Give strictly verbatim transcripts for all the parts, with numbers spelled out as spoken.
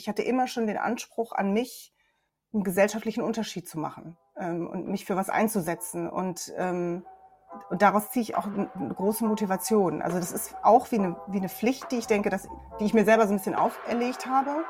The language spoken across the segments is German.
Ich hatte immer schon den Anspruch an mich, einen gesellschaftlichen Unterschied zu machen ähm, und mich für was einzusetzen. Und, ähm, und daraus ziehe ich auch eine, eine große Motivation. Also das ist auch wie eine, wie eine Pflicht, die ich denke, dass, die ich mir selber so ein bisschen auferlegt habe.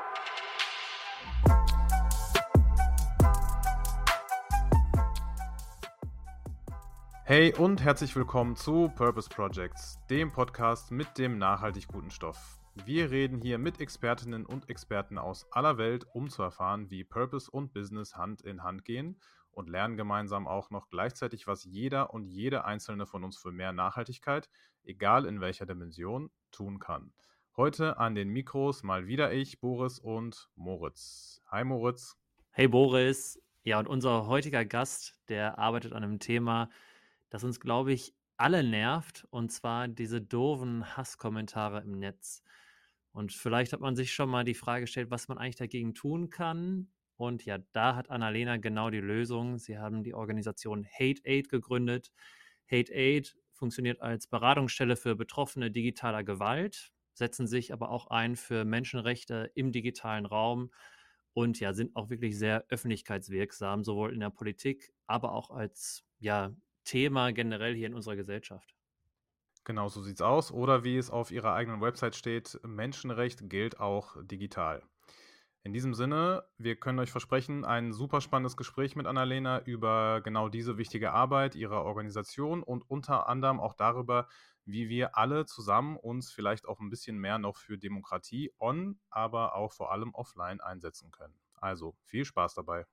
Hey und herzlich willkommen zu Purpose Projects, dem Podcast mit dem nachhaltig guten Stoff. Wir reden hier mit Expertinnen und Experten aus aller Welt, um zu erfahren, wie Purpose und Business Hand in Hand gehen und lernen gemeinsam auch noch gleichzeitig, was jeder und jede einzelne von uns für mehr Nachhaltigkeit, egal in welcher Dimension, tun kann. Heute an den Mikros mal wieder ich, Boris und Moritz. Hi Moritz. Hey Boris. Ja, und unser heutiger Gast, der arbeitet an einem Thema, das uns, glaube ich, alle nervt, und zwar diese doofen Hasskommentare im Netz. Und vielleicht hat man sich schon mal die Frage gestellt, was man eigentlich dagegen tun kann. Und ja, da hat Annalena genau die Lösung. Sie haben die Organisation Hate Aid gegründet. Hate Aid funktioniert als Beratungsstelle für Betroffene digitaler Gewalt, setzen sich aber auch ein für Menschenrechte im digitalen Raum und ja, sind auch wirklich sehr öffentlichkeitswirksam, sowohl in der Politik, aber auch als ja, Thema generell hier in unserer Gesellschaft. Genau so sieht's aus. Oder wie es auf ihrer eigenen Website steht, Menschenrecht gilt auch digital. In diesem Sinne, wir können euch versprechen, ein super spannendes Gespräch mit Annalena über genau diese wichtige Arbeit ihrer Organisation und unter anderem auch darüber, wie wir alle zusammen uns vielleicht auch ein bisschen mehr noch für Demokratie on, aber auch vor allem offline einsetzen können. Also viel Spaß dabei.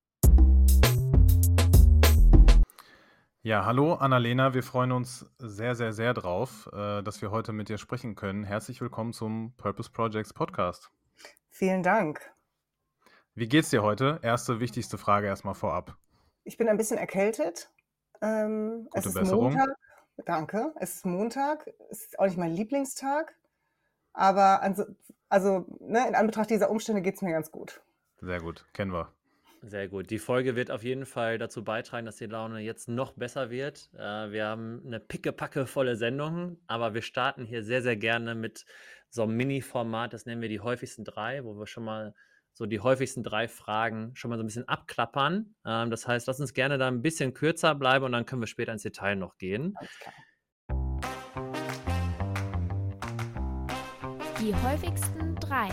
Ja, hallo Annalena, wir freuen uns sehr, sehr, sehr drauf, äh, dass wir heute mit dir sprechen können. Herzlich willkommen zum Purpose Projects Podcast. Vielen Dank. Wie geht's dir heute? Erste wichtigste Frage erstmal vorab. Ich bin ein bisschen erkältet. Ähm, es Gute ist Besserung. Montag. Danke. Es ist Montag. Es ist auch nicht mein Lieblingstag. Aber also, also ne, in Anbetracht dieser Umstände geht es mir ganz gut. Sehr gut, kennen wir. Sehr gut. Die Folge wird auf jeden Fall dazu beitragen, dass die Laune jetzt noch besser wird. Äh, wir haben eine pickepacke-volle Sendung, aber wir starten hier sehr, sehr gerne mit so einem Mini-Format, das nennen wir die häufigsten drei, wo wir schon mal so die häufigsten drei Fragen schon mal so ein bisschen abklappern. Ähm, das heißt, lass uns gerne da ein bisschen kürzer bleiben und dann können wir später ins Detail noch gehen. Alles klar. Die häufigsten drei.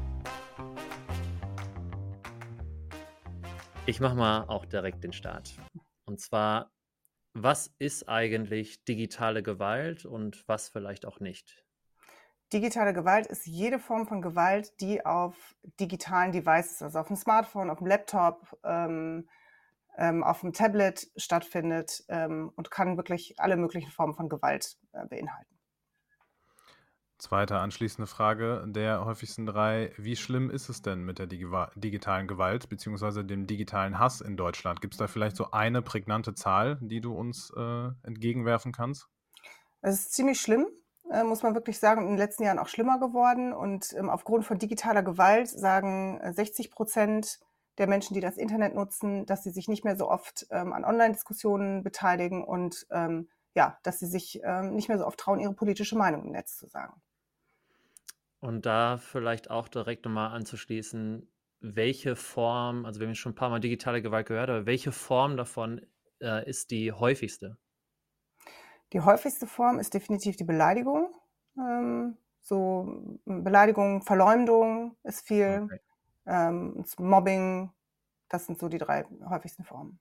Ich mache mal auch direkt den Start. Und zwar, was ist eigentlich digitale Gewalt und was vielleicht auch nicht? Digitale Gewalt ist jede Form von Gewalt, die auf digitalen Devices, also auf dem Smartphone, auf dem Laptop, ähm, ähm, auf dem Tablet stattfindet ähm, und kann wirklich alle möglichen Formen von Gewalt äh, beinhalten. Zweite anschließende Frage der häufigsten drei. Wie schlimm ist es denn mit der Digi- digitalen Gewalt bzw. dem digitalen Hass in Deutschland? Gibt es da vielleicht so eine prägnante Zahl, die du uns äh, entgegenwerfen kannst? Es ist ziemlich schlimm, äh, muss man wirklich sagen, in den letzten Jahren auch schlimmer geworden. Und ähm, aufgrund von digitaler Gewalt sagen äh, sechzig Prozent der Menschen, die das Internet nutzen, dass sie sich nicht mehr so oft ähm, an Online-Diskussionen beteiligen und ähm, ja, dass sie sich ähm, nicht mehr so oft trauen, ihre politische Meinung im Netz zu sagen. Und da vielleicht auch direkt nochmal anzuschließen, welche Form, also wir haben schon ein paar Mal digitale Gewalt gehört, aber welche Form davon äh, ist die häufigste? Die häufigste Form ist definitiv die Beleidigung. Ähm, so Beleidigung, Verleumdung ist viel, Okay. ähm, Mobbing, das sind so die drei häufigsten Formen.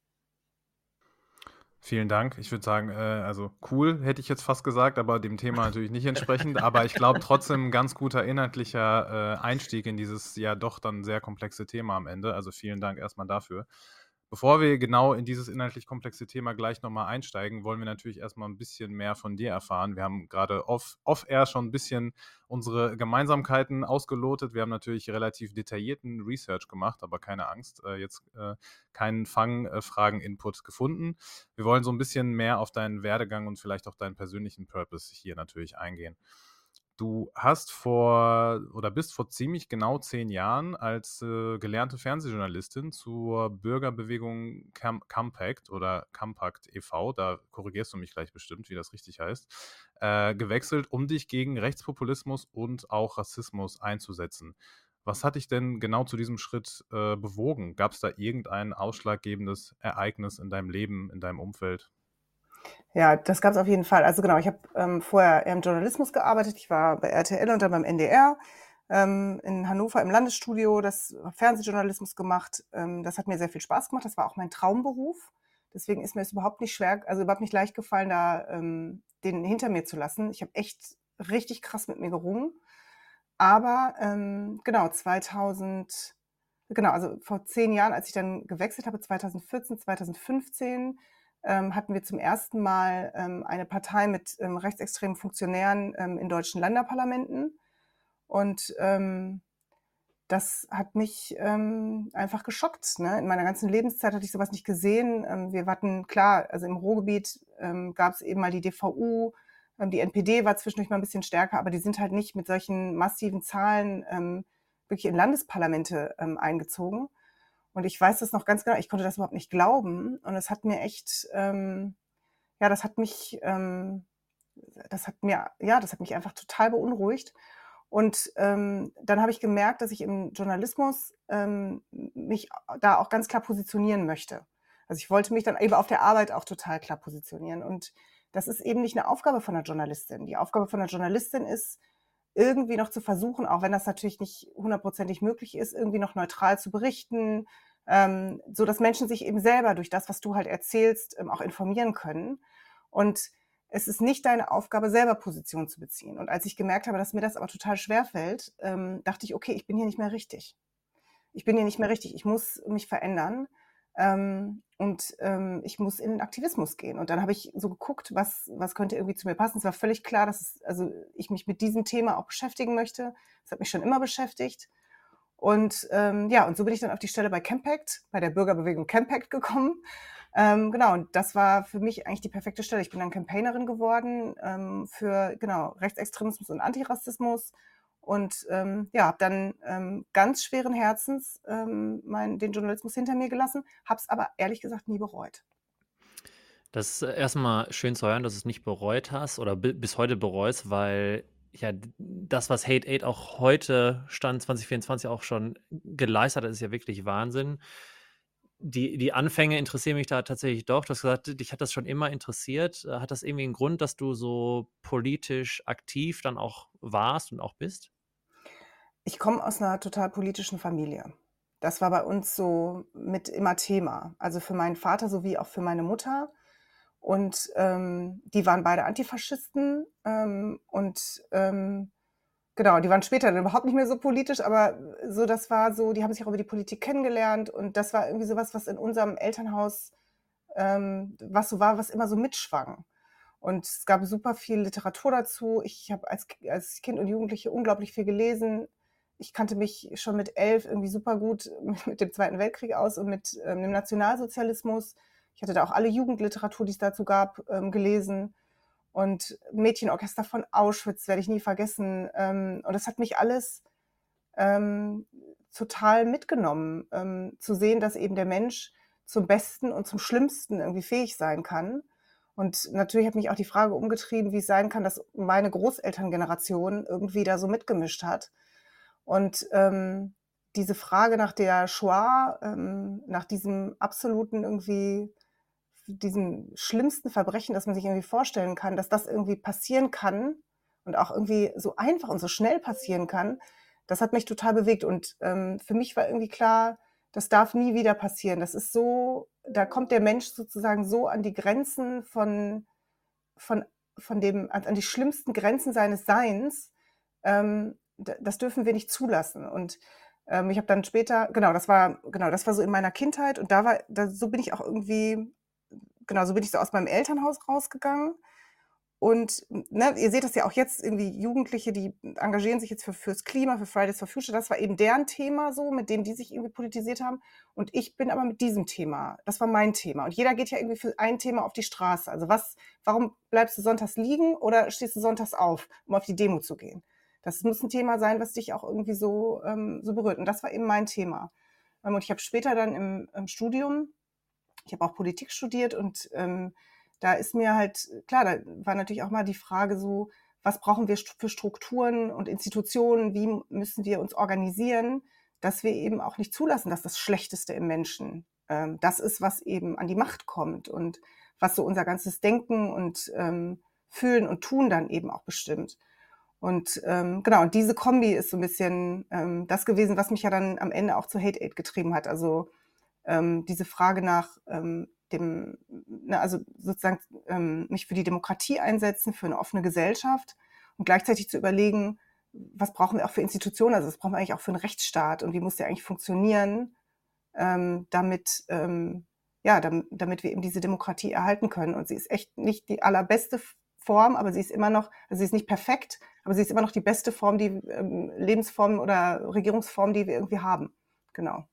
Vielen Dank. Ich würde sagen, äh, also cool, hätte ich jetzt fast gesagt, aber dem Thema natürlich nicht entsprechend. Aber ich glaube trotzdem ein ganz guter inhaltlicher äh, Einstieg in dieses ja doch dann sehr komplexe Thema am Ende. Also vielen Dank erstmal dafür. Bevor wir genau in dieses inhaltlich komplexe Thema gleich nochmal einsteigen, wollen wir natürlich erstmal ein bisschen mehr von dir erfahren. Wir haben gerade off, off-air schon ein bisschen unsere Gemeinsamkeiten ausgelotet. Wir haben natürlich relativ detaillierten Research gemacht, aber keine Angst, äh, jetzt äh, keinen Fangfragen-Input gefunden. Wir wollen so ein bisschen mehr auf deinen Werdegang und vielleicht auch deinen persönlichen Purpose hier natürlich eingehen. Du hast vor oder bist vor ziemlich genau zehn Jahren als äh, gelernte Fernsehjournalistin zur Bürgerbewegung Cam- Campact oder Campact e V, da korrigierst du mich gleich bestimmt, wie das richtig heißt, äh, gewechselt, um dich gegen Rechtspopulismus und auch Rassismus einzusetzen. Was hat dich denn genau zu diesem Schritt äh, bewogen? Gab es da irgendein ausschlaggebendes Ereignis in deinem Leben, in deinem Umfeld? Ja, das gab's auf jeden Fall. Also genau, ich habe ähm, vorher eher im Journalismus gearbeitet. Ich war bei R T L und dann beim N D R ähm, in Hannover im Landesstudio, das Fernsehjournalismus gemacht. Ähm, das hat mir sehr viel Spaß gemacht. Das war auch mein Traumberuf. Deswegen ist mir es überhaupt nicht schwer, also überhaupt nicht leicht gefallen, da ähm, den hinter mir zu lassen. Ich habe echt richtig krass mit mir gerungen. Aber ähm, genau, zweitausend, genau, also vor zehn Jahren, als ich dann gewechselt habe, zweitausendvierzehn, zweitausendfünfzehn, ähm, hatten wir zum ersten Mal ähm, eine Partei mit ähm, rechtsextremen Funktionären ähm, in deutschen Länderparlamenten. Und ähm, das hat mich ähm, einfach geschockt. Ne? In meiner ganzen Lebenszeit hatte ich sowas nicht gesehen. Ähm, wir hatten, klar, also im Ruhrgebiet ähm, gab es eben mal die D V U, ähm, die N P D war zwischendurch mal ein bisschen stärker, aber die sind halt nicht mit solchen massiven Zahlen ähm, wirklich in Landesparlamente ähm, eingezogen. Und ich weiß das noch ganz genau, ich konnte das überhaupt nicht glauben. Und es hat mir echt, ähm, ja, das hat mich, ähm, das hat mir, ja, das hat mich einfach total beunruhigt. Und ähm, dann habe ich gemerkt, dass ich im Journalismus ähm, mich da auch ganz klar positionieren möchte. Also ich wollte mich dann eben auf der Arbeit auch total klar positionieren. Und das ist eben nicht eine Aufgabe von einer Journalistin. Die Aufgabe von einer Journalistin ist, irgendwie noch zu versuchen, auch wenn das natürlich nicht hundertprozentig möglich ist, irgendwie noch neutral zu berichten, ähm, so dass Menschen sich eben selber durch das, was du halt erzählst, ähm, auch informieren können. Und es ist nicht deine Aufgabe, selber Position zu beziehen. Und als ich gemerkt habe, dass mir das aber total schwerfällt, ähm, dachte ich, okay, ich bin hier nicht mehr richtig. Ich bin hier nicht mehr richtig. Ich muss mich verändern. Ähm, und ähm, ich muss in den Aktivismus gehen. Und dann habe ich so geguckt, was, was könnte irgendwie zu mir passen. Es war völlig klar, dass es, also ich mich mit diesem Thema auch beschäftigen möchte. Das hat mich schon immer beschäftigt. Und ähm, ja, und so bin ich dann auf die Stelle bei Campact, bei der Bürgerbewegung Campact gekommen. Ähm, genau, und das war für mich eigentlich die perfekte Stelle. Ich bin dann Campaignerin geworden ähm, für genau Rechtsextremismus und Antirassismus und ähm, ja, habe dann ähm, ganz schweren Herzens ähm, mein, den Journalismus hinter mir gelassen, habe es aber ehrlich gesagt nie bereut. Das ist äh, erstmal schön zu hören, dass du es nicht bereut hast oder bi bis heute bereust, weil ja d das, was Hate Aid auch heute, Stand zwanzig vierundzwanzig, auch schon geleistet hat, ist ja wirklich Wahnsinn. Die die Anfänge interessieren mich da tatsächlich doch. Du hast gesagt, dich hat das schon immer interessiert. Äh, hat das irgendwie einen Grund, dass du so politisch aktiv dann auch warst und auch bist? Ich komme aus einer total politischen Familie. Das war bei uns so mit immer Thema. Also für meinen Vater sowie auch für meine Mutter. Und ähm, die waren beide Antifaschisten. Ähm, und ähm, genau, die waren später dann überhaupt nicht mehr so politisch, aber so, das war so, die haben sich auch über die Politik kennengelernt. Und das war irgendwie sowas, was in unserem Elternhaus, ähm, was so war, was immer so mitschwang. Und es gab super viel Literatur dazu. Ich habe als, als Kind und Jugendliche unglaublich viel gelesen. Ich kannte mich schon mit elf irgendwie super gut mit, mit dem Zweiten Weltkrieg aus und mit ähm, dem Nationalsozialismus. Ich hatte da auch alle Jugendliteratur, die es dazu gab, ähm, gelesen. Und Mädchenorchester von Auschwitz werde ich nie vergessen. Ähm, und das hat mich alles ähm, total mitgenommen, ähm, zu sehen, dass eben der Mensch zum Besten und zum Schlimmsten irgendwie fähig sein kann. Und natürlich hat mich auch die Frage umgetrieben, wie es sein kann, dass meine Großelterngeneration irgendwie da so mitgemischt hat. Und ähm, diese Frage nach der Shoah, ähm, nach diesem absoluten irgendwie, diesem schlimmsten Verbrechen, das man sich irgendwie vorstellen kann, dass das irgendwie passieren kann und auch irgendwie so einfach und so schnell passieren kann, das hat mich total bewegt. Und ähm, für mich war irgendwie klar, das darf nie wieder passieren. Das ist so, da kommt der Mensch sozusagen so an die Grenzen von, von, von dem, an, an die schlimmsten Grenzen seines Seins. Ähm, d- das dürfen wir nicht zulassen. Und ähm, ich habe dann später, genau, das war, genau, das war so in meiner Kindheit und da war, da, so bin ich auch irgendwie, genau, so bin ich so aus meinem Elternhaus rausgegangen. Und ne, ihr seht das ja auch jetzt, irgendwie Jugendliche, die engagieren sich jetzt für, fürs Klima, für Fridays for Future. Das war eben deren Thema so, mit dem die sich irgendwie politisiert haben. Und ich bin aber mit diesem Thema, das war mein Thema. Und jeder geht ja irgendwie für ein Thema auf die Straße. Also was, warum bleibst du sonntags liegen oder stehst du sonntags auf, um auf die Demo zu gehen? Das muss ein Thema sein, was dich auch irgendwie so, ähm, so berührt. Und das war eben mein Thema. Ähm, Und ich habe später dann im, im Studium, ich habe auch Politik studiert und ähm, da ist mir halt, klar, da war natürlich auch mal die Frage so, was brauchen wir st- für Strukturen und Institutionen, wie müssen wir uns organisieren, dass wir eben auch nicht zulassen, dass das Schlechteste im Menschen ähm, das ist, was eben an die Macht kommt und was so unser ganzes Denken und ähm, Fühlen und Tun dann eben auch bestimmt. Und ähm, genau, und diese Kombi ist so ein bisschen ähm, das gewesen, was mich ja dann am Ende auch zu Hate-Aid getrieben hat. Also ähm, diese Frage nach ähm, dem, ne, also sozusagen ähm, mich für die Demokratie einsetzen, für eine offene Gesellschaft und gleichzeitig zu überlegen, was brauchen wir auch für Institutionen, also was brauchen wir eigentlich auch für einen Rechtsstaat und wie muss der eigentlich funktionieren, ähm, damit, ähm, ja, damit, damit wir eben diese Demokratie erhalten können. Und sie ist echt nicht die allerbeste Form, aber sie ist immer noch, also sie ist nicht perfekt, aber sie ist immer noch die beste Form, die ähm, Lebensform oder Regierungsform, die wir irgendwie haben. Genau.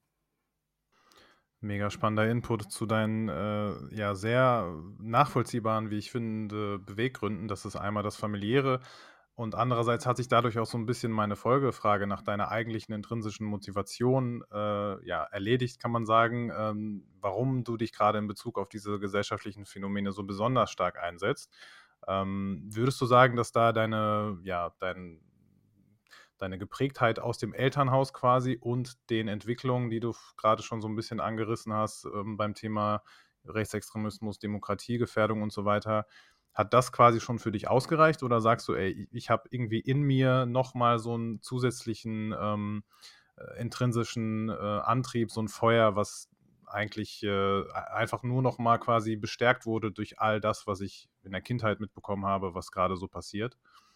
Mega spannender Input zu deinen äh, ja sehr nachvollziehbaren, wie ich finde, Beweggründen. Das ist einmal das Familiäre und andererseits hat sich dadurch auch so ein bisschen meine Folgefrage nach deiner eigentlichen intrinsischen Motivation äh, ja, erledigt, kann man sagen, ähm, warum du dich gerade in Bezug auf diese gesellschaftlichen Phänomene so besonders stark einsetzt. Ähm, würdest du sagen, dass da deine, ja, dein deine Geprägtheit aus dem Elternhaus quasi und den Entwicklungen, die du f- gerade schon so ein bisschen angerissen hast ähm, beim Thema Rechtsextremismus, Demokratiegefährdung und so weiter, hat das quasi schon für dich ausgereicht oder sagst du, ey, ich- ich habe irgendwie in mir nochmal so einen zusätzlichen ähm, äh, intrinsischen äh, Antrieb, so ein Feuer, was eigentlich äh, einfach nur noch mal quasi bestärkt wurde durch all das, was ich in der Kindheit mitbekommen habe, was gerade so passiert?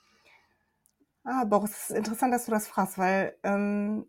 Ah, Boris, es ist interessant, dass du das fragst, weil ähm,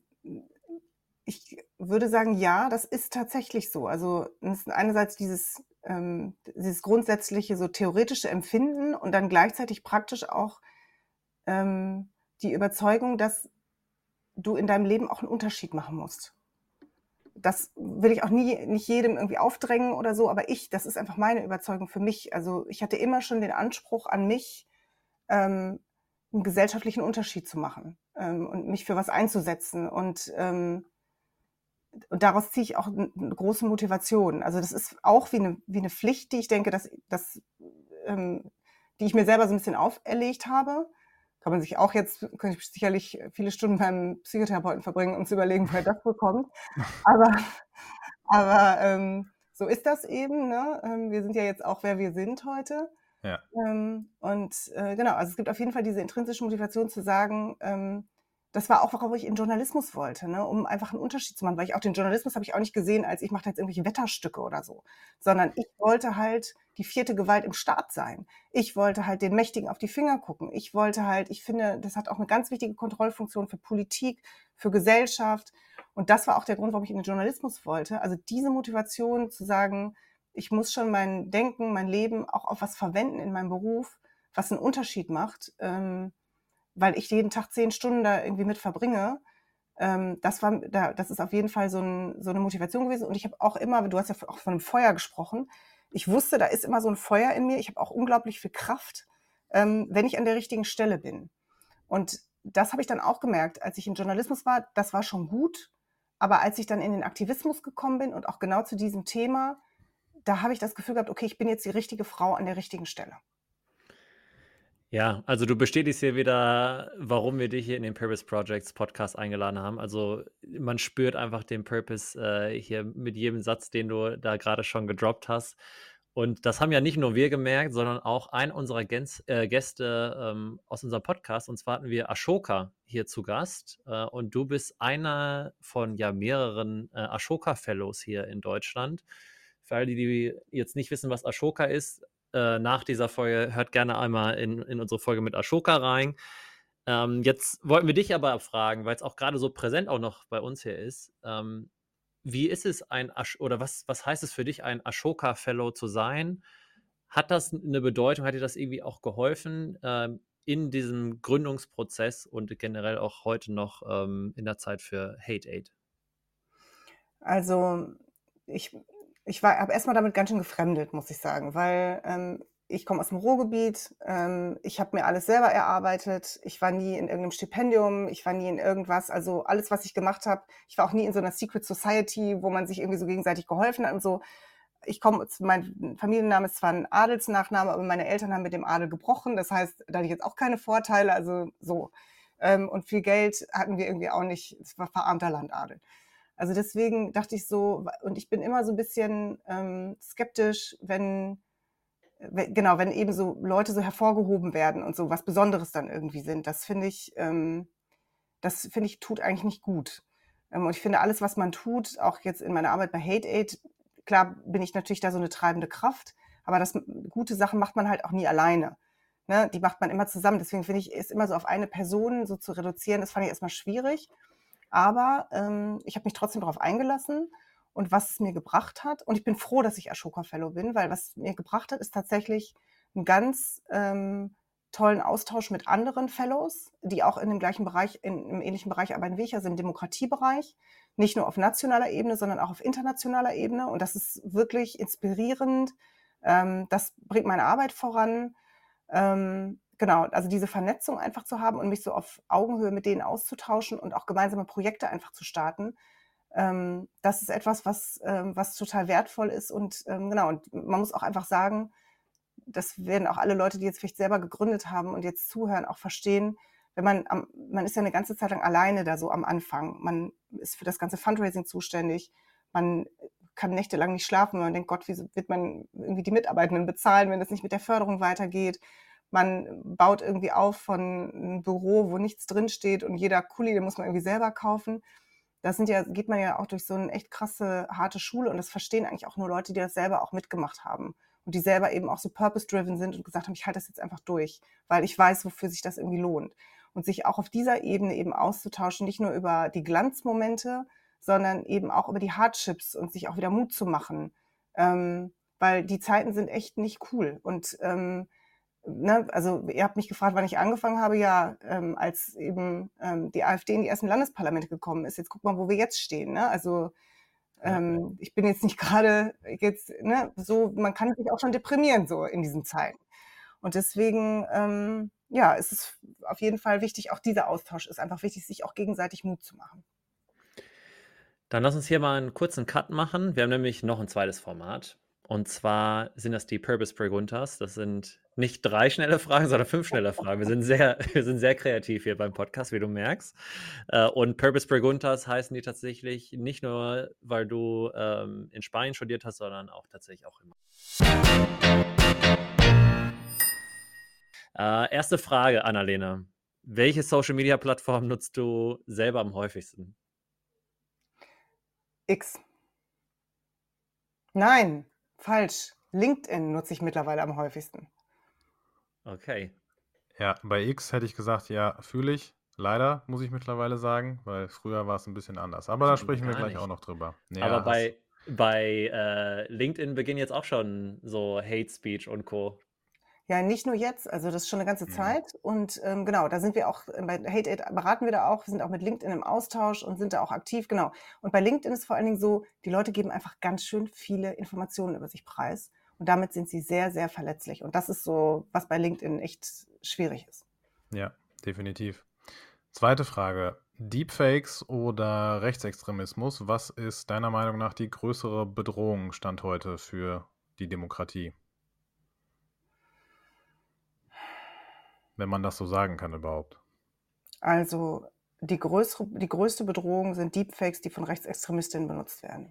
ich würde sagen, ja, das ist tatsächlich so. Also es ist einerseits dieses, ähm, dieses grundsätzliche, so theoretische Empfinden und dann gleichzeitig praktisch auch ähm, die Überzeugung, dass du in deinem Leben auch einen Unterschied machen musst. Das will ich auch nie, nicht jedem irgendwie aufdrängen oder so, aber ich, das ist einfach meine Überzeugung für mich. Also ich hatte immer schon den Anspruch an mich, ähm, einen gesellschaftlichen Unterschied zu machen ähm, und mich für was einzusetzen. Und, ähm, und daraus ziehe ich auch eine große Motivation. Also das ist auch wie eine, wie eine Pflicht, die ich denke, dass, dass, ähm, die ich mir selber so ein bisschen auferlegt habe. Kann man sich auch jetzt, könnte ich sicherlich viele Stunden beim Psychotherapeuten verbringen, um zu überlegen, woher das wohl kommt. Aber, aber ähm, so ist das eben. Ne? Ähm, wir sind ja jetzt auch, wer wir sind heute. Ja. Ähm, und äh, genau, also es gibt auf jeden Fall diese intrinsische Motivation zu sagen, ähm, das war auch, warum ich in Journalismus wollte, ne? Um einfach einen Unterschied zu machen, weil ich auch den Journalismus habe ich auch nicht gesehen, als ich mache da jetzt irgendwelche Wetterstücke oder so, sondern ich wollte halt die vierte Gewalt im Staat sein. Ich wollte halt den Mächtigen auf die Finger gucken. Ich wollte halt, ich finde, das hat auch eine ganz wichtige Kontrollfunktion für Politik, für Gesellschaft. Und das war auch der Grund, warum ich in den Journalismus wollte. Also diese Motivation zu sagen, ich muss schon mein Denken, mein Leben auch auf was verwenden in meinem Beruf, was einen Unterschied macht, ähm, weil ich jeden Tag zehn Stunden da irgendwie mit verbringe. Ähm, das war, da, das ist auf jeden Fall so, ein, so eine Motivation gewesen. Und ich habe auch immer, du hast ja auch von einem Feuer gesprochen. Ich wusste, da ist immer so ein Feuer in mir. Ich habe auch unglaublich viel Kraft, ähm, wenn ich an der richtigen Stelle bin. Und das habe ich dann auch gemerkt, als ich im Journalismus war. Das war schon gut. Aber als ich dann in den Aktivismus gekommen bin und auch genau zu diesem Thema, da habe ich das Gefühl gehabt, okay, ich bin jetzt die richtige Frau an der richtigen Stelle. Ja, also du bestätigst hier wieder, warum wir dich hier in den Purpose Projects Podcast eingeladen haben. Also man spürt einfach den Purpose äh, hier mit jedem Satz, den du da gerade schon gedroppt hast. Und das haben ja nicht nur wir gemerkt, sondern auch ein unserer Gens äh, Gäste ähm, aus unserem Podcast. Und zwar hatten wir Ashoka hier zu Gast. Äh, und du bist einer von ja mehreren äh, Ashoka Fellows hier in Deutschland. Für alle, die jetzt nicht wissen, was Ashoka ist, äh, nach dieser Folge hört gerne einmal in, in unsere Folge mit Ashoka rein. Ähm, jetzt wollten wir dich aber fragen, weil es auch gerade so präsent auch noch bei uns hier ist. Ähm, wie ist es ein Ash oder was, was heißt es für dich, ein Ashoka Fellow zu sein? Hat das eine Bedeutung? Hat dir das irgendwie auch geholfen ähm, in diesem Gründungsprozess und generell auch heute noch ähm, in der Zeit für Hate Aid? Also ich, ich war, habe erstmal damit ganz schön gefremdet, muss ich sagen, weil ähm, ich komme aus dem Ruhrgebiet, ähm, ich habe mir alles selber erarbeitet, ich war nie in irgendeinem Stipendium, ich war nie in irgendwas, also alles, was ich gemacht habe, ich war auch nie in so einer Secret Society, wo man sich irgendwie so gegenseitig geholfen hat und so. ich komme, mein Familienname ist zwar ein Adelsnachname, aber meine Eltern haben mit dem Adel gebrochen. Das heißt, da hatte ich jetzt auch keine Vorteile, also so. Ähm, und viel Geld hatten wir irgendwie auch nicht. Es war verarmter Landadel. Also deswegen dachte ich so, und ich bin immer so ein bisschen ähm, skeptisch, wenn, wenn, genau, wenn eben so Leute so hervorgehoben werden und so was Besonderes dann irgendwie sind. Das finde ich, ähm, das finde ich, tut eigentlich nicht gut. Ähm, und ich finde, alles, was man tut, auch jetzt in meiner Arbeit bei Hate Aid, klar bin ich natürlich da so eine treibende Kraft, aber das, gute Sachen macht man halt auch nie alleine. Ne? Die macht man immer zusammen. Deswegen finde ich, ist immer so auf eine Person so zu reduzieren, das fand ich erstmal schwierig. Aber ähm, ich habe mich trotzdem darauf eingelassen und was es mir gebracht hat. Und ich bin froh, dass ich Ashoka Fellow bin, weil was es mir gebracht hat, ist tatsächlich einen ganz ähm, tollen Austausch mit anderen Fellows, die auch in dem gleichen Bereich, in, im ähnlichen Bereich arbeiten wie ich, also im Demokratiebereich. Nicht nur auf nationaler Ebene, sondern auch auf internationaler Ebene. Und das ist wirklich inspirierend. Ähm, das bringt meine Arbeit voran. Ähm, Genau, also diese Vernetzung einfach zu haben und mich so auf Augenhöhe mit denen auszutauschen und auch gemeinsame Projekte einfach zu starten, ähm, das ist etwas, was, ähm, was total wertvoll ist. Und ähm, genau, und man muss auch einfach sagen, das werden auch alle Leute, die jetzt vielleicht selber gegründet haben und jetzt zuhören, auch verstehen, wenn man, am, man ist ja eine ganze Zeit lang alleine da so am Anfang. Man ist für das ganze Fundraising zuständig. Man kann nächtelang nicht schlafen, weil man denkt, Gott, wie wird man irgendwie die Mitarbeitenden bezahlen, wenn das nicht mit der Förderung weitergeht? Man baut irgendwie auf von einem Büro, wo nichts drinsteht und jeder Kuli, den muss man irgendwie selber kaufen. Das sind ja, geht man ja auch durch so eine echt krasse, harte Schule und das verstehen eigentlich auch nur Leute, die das selber auch mitgemacht haben und die selber eben auch so purpose-driven sind und gesagt haben, ich halte das jetzt einfach durch, weil ich weiß, wofür sich das irgendwie lohnt. Und sich auch auf dieser Ebene eben auszutauschen, nicht nur über die Glanzmomente, sondern eben auch über die Hardships und sich auch wieder Mut zu machen. Ähm, weil die Zeiten sind echt nicht cool. Und ähm, Ne, also ihr habt mich gefragt, wann ich angefangen habe, ja, ähm, als eben ähm, die AfD in die ersten Landesparlamente gekommen ist. Jetzt guck mal, wo wir jetzt stehen. Ne? Also ähm, ja. Ich bin jetzt nicht gerade jetzt ne, so, man kann sich auch schon deprimieren so in diesen Zeiten. Und deswegen, ähm, ja, ist es auf jeden Fall wichtig, auch dieser Austausch ist einfach wichtig, sich auch gegenseitig Mut zu machen. Dann lass uns hier mal einen kurzen Cut machen. Wir haben nämlich noch ein zweites Format. Und zwar sind das die Purpose Preguntas. Das sind nicht drei schnelle Fragen, sondern fünf schnelle Fragen. Wir sind sehr, wir sind sehr kreativ hier beim Podcast, wie du merkst. Und Purpose Preguntas heißen die tatsächlich nicht nur, weil du ähm, in Spanien studiert hast, sondern auch tatsächlich auch immer. Äh, erste Frage, Annalena. Welche Social-Media-Plattform nutzt du selber am häufigsten? X. Nein, falsch. LinkedIn nutze ich mittlerweile am häufigsten. Okay. Ja, bei X hätte ich gesagt, ja, fühle ich. Leider, muss ich mittlerweile sagen, weil früher war es ein bisschen anders. Aber da sprechen wir gleich nicht. auch noch drüber. Ja, aber bei, bei äh, LinkedIn beginnen jetzt auch schon so Hate Speech und Co. Ja, nicht nur jetzt, also das ist schon eine ganze mhm. Zeit. Und ähm, genau, da sind wir auch, bei Hate Aid beraten wir da auch, wir sind auch mit LinkedIn im Austausch und sind da auch aktiv, genau. Und bei LinkedIn ist vor allen Dingen so, die Leute geben einfach ganz schön viele Informationen über sich preis. Und damit sind sie sehr, sehr verletzlich. Und das ist so, was bei LinkedIn echt schwierig ist. Ja, definitiv. Zweite Frage. Deepfakes oder Rechtsextremismus, was ist deiner Meinung nach die größere Bedrohung Stand heute für die Demokratie? Wenn man das so sagen kann überhaupt. Also die, größere, die größte Bedrohung sind Deepfakes, die von Rechtsextremistinnen benutzt werden.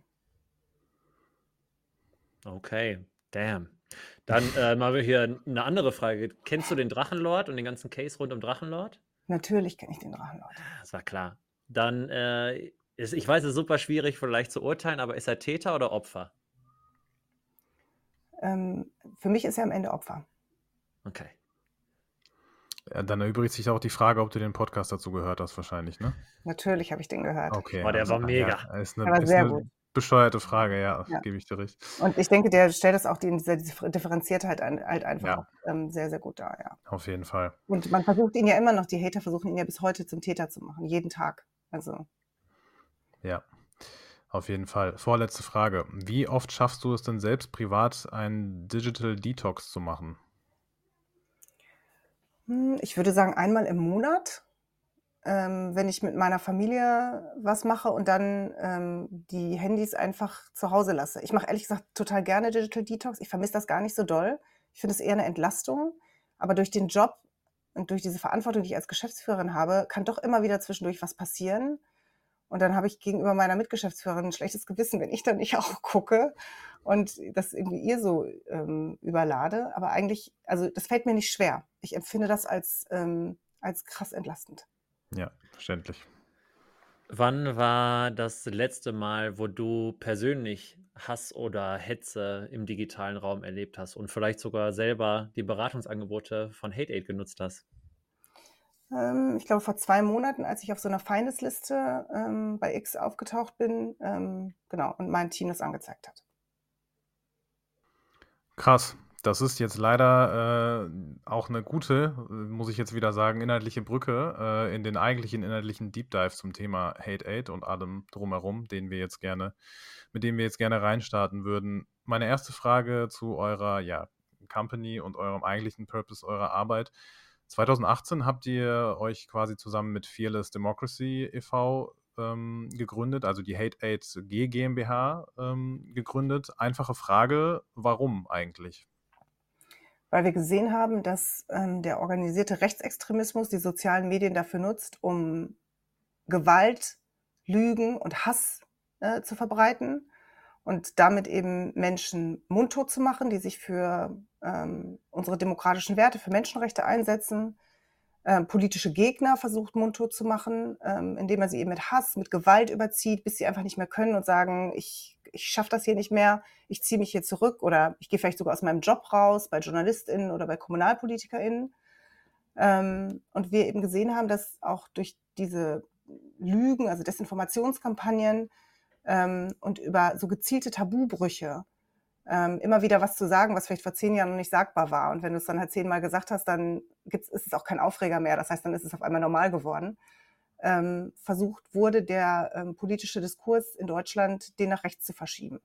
Okay, damn. Dann äh, mal hier eine andere Frage. Kennst du den Drachenlord und den ganzen Case rund um Drachenlord? Natürlich kenne ich den Drachenlord. Das war klar. Dann, äh, ist, ich weiß, es ist super schwierig vielleicht zu urteilen, aber ist er Täter oder Opfer? Ähm, für mich ist er am Ende Opfer. Okay. Ja, dann erübrigt sich auch die Frage, ob du den Podcast dazu gehört hast, wahrscheinlich, ne? Natürlich habe ich den gehört. Okay. Oh, der also, war mega. Ja, ist eine, der war ist sehr eine gut. bescheuerte Frage, ja, ja. gebe ich dir recht. Und ich denke, der stellt das auch die, in dieser Differenziertheit halt einfach ja. auch, ähm, sehr, sehr gut dar, ja. Auf jeden Fall. Und man versucht ihn ja immer noch, die Hater versuchen ihn ja bis heute zum Täter zu machen, jeden Tag. Also. Ja, auf jeden Fall. Vorletzte Frage. Wie oft schaffst du es denn selbst privat, einen Digital Detox zu machen? Ich würde sagen, einmal im Monat. ähm, wenn ich mit meiner Familie was mache und dann ähm, die Handys einfach zu Hause lasse. Ich mache ehrlich gesagt total gerne Digital Detox. Ich vermisse das gar nicht so doll. Ich finde es eher eine Entlastung. Aber durch den Job und durch diese Verantwortung, die ich als Geschäftsführerin habe, kann doch immer wieder zwischendurch was passieren. Und dann habe ich gegenüber meiner Mitgeschäftsführerin ein schlechtes Gewissen, wenn ich dann nicht auch gucke und das irgendwie ihr so ähm, überlade. Aber eigentlich, also das fällt mir nicht schwer. Ich empfinde das als, ähm, als krass entlastend. Ja, verständlich. Wann war das letzte Mal, wo du persönlich Hass oder Hetze im digitalen Raum erlebt hast und vielleicht sogar selber die Beratungsangebote von HateAid genutzt hast? Ähm, ich glaube, vor zwei Monaten, als ich auf so einer Feindesliste ähm, bei X aufgetaucht bin, ähm, genau, und mein Team das angezeigt hat. Krass. Das ist jetzt leider äh, auch eine gute, äh, muss ich jetzt wieder sagen, inhaltliche Brücke äh, in den eigentlichen inhaltlichen Deep Dive zum Thema HateAid und allem drumherum, den wir jetzt gerne, mit dem wir jetzt gerne reinstarten würden. Meine erste Frage zu eurer ja, Company und eurem eigentlichen Purpose eurer Arbeit. zwanzig achtzehn habt ihr euch quasi zusammen mit Fearless Democracy e V ähm, gegründet, also die HateAid G GmbH ähm, gegründet. Einfache Frage, warum eigentlich? Weil wir gesehen haben, dass ähm, der organisierte Rechtsextremismus die sozialen Medien dafür nutzt, um Gewalt, Lügen und Hass äh, zu verbreiten und damit eben Menschen mundtot zu machen, die sich für ähm, unsere demokratischen Werte, für Menschenrechte einsetzen, ähm, politische Gegner versucht mundtot zu machen, ähm, indem er sie eben mit Hass, mit Gewalt überzieht, bis sie einfach nicht mehr können und sagen, ich, ich schaffe das hier nicht mehr, ich ziehe mich hier zurück oder ich gehe vielleicht sogar aus meinem Job raus, bei JournalistInnen oder bei KommunalpolitikerInnen. Ähm, und wir eben gesehen haben, dass auch durch diese Lügen, also Desinformationskampagnen ähm, und über so gezielte Tabubrüche ähm, immer wieder was zu sagen, was vielleicht vor zehn Jahren noch nicht sagbar war. Und wenn du es dann halt zehnmal gesagt hast, dann gibt's, ist es auch kein Aufreger mehr. Das heißt, dann ist es auf einmal normal geworden. Ähm, versucht wurde, der ähm, politische Diskurs in Deutschland, den nach rechts zu verschieben.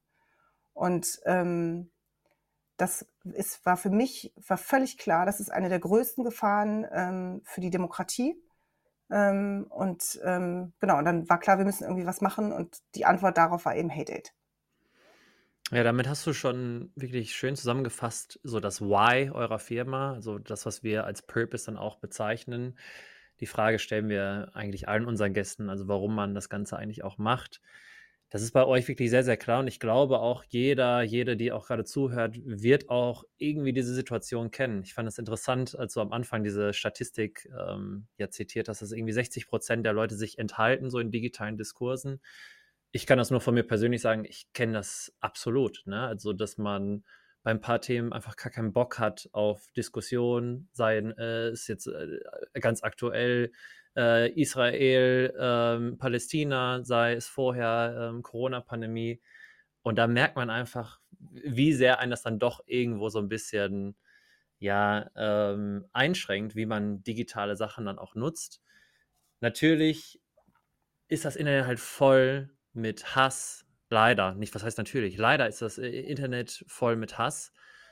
Und ähm, das ist, war für mich war völlig klar, das ist eine der größten Gefahren ähm, für die Demokratie. Ähm, und ähm, genau, und dann war klar, wir müssen irgendwie was machen. Und die Antwort darauf war eben HateAid. Ja, damit hast du schon wirklich schön zusammengefasst, so das Why eurer Firma, also das, was wir als Purpose dann auch bezeichnen. Die Frage stellen wir eigentlich allen unseren Gästen, also warum man das Ganze eigentlich auch macht. Das ist bei euch wirklich sehr, sehr klar und ich glaube auch jeder, jede, die auch gerade zuhört, wird auch irgendwie diese Situation kennen. Ich fand es interessant, als du am Anfang diese Statistik ähm, ja zitiert hast, dass irgendwie sechzig Prozent der Leute sich enthalten, so in digitalen Diskursen. Ich kann das nur von mir persönlich sagen, ich kenne das absolut. Ne? Also, dass man bei ein paar Themen einfach gar keinen Bock hat auf Diskussion, sei äh, es jetzt äh, ganz aktuell äh, Israel, ähm, Palästina, sei es vorher ähm, Corona-Pandemie. Und da merkt man einfach, wie sehr einen das dann doch irgendwo so ein bisschen ja, ähm, einschränkt, wie man digitale Sachen dann auch nutzt. Natürlich ist das Internet halt voll mit Hass. Leider, nicht, was heißt natürlich, leider ist das Internet voll mit Hass.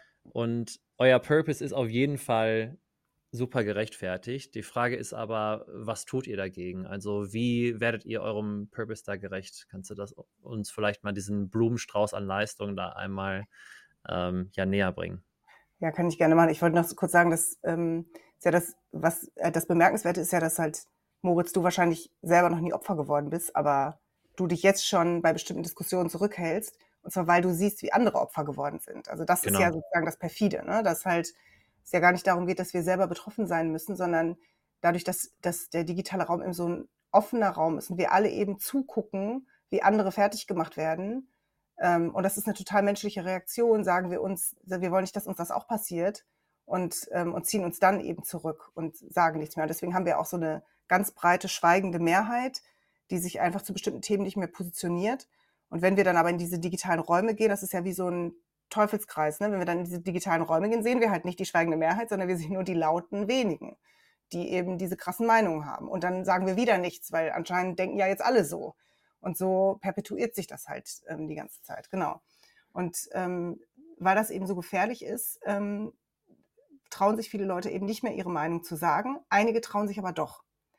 Und euer Purpose ist auf jeden Fall super gerechtfertigt. Die Frage ist aber, was tut ihr dagegen? Also wie werdet ihr eurem Purpose da gerecht? Kannst du das uns vielleicht mal diesen Blumenstrauß an Leistungen da einmal ähm, ja, näher bringen? Ja, kann ich gerne machen. Ich wollte noch so kurz sagen, dass ähm, ist ja das, was äh, das Bemerkenswerte ist ja, dass halt, Moritz, du wahrscheinlich selber noch nie Opfer geworden bist, aber du dich jetzt schon bei bestimmten Diskussionen zurückhältst, und zwar weil du siehst, wie andere Opfer geworden sind. Also das ist ja Genau. sozusagen das Perfide, ne? Dass halt es ja gar nicht darum geht, dass wir selber betroffen sein müssen, sondern dadurch, dass, dass der digitale Raum eben so ein offener Raum ist und wir alle eben zugucken, wie andere fertig gemacht werden. Ähm, und das ist eine total menschliche Reaktion, sagen wir uns, wir wollen nicht, dass uns das auch passiert und, ähm, und ziehen uns dann eben zurück und sagen nichts mehr. Und deswegen haben wir auch so eine ganz breite, schweigende Mehrheit, die sich einfach zu bestimmten Themen nicht mehr positioniert. Und wenn wir dann aber in diese digitalen Räume gehen, das ist ja wie so ein Teufelskreis, ne? Wenn wir dann in diese digitalen Räume gehen, sehen wir halt nicht die schweigende Mehrheit, sondern wir sehen nur die lauten wenigen, die eben diese krassen Meinungen haben. Und dann sagen wir wieder nichts, weil anscheinend denken ja jetzt alle so. Und so perpetuiert sich das halt ähm, die ganze Zeit, genau. Und ähm, weil das eben so gefährlich ist, ähm, trauen sich viele Leute eben nicht mehr ihre Meinung zu sagen. Einige trauen sich aber doch.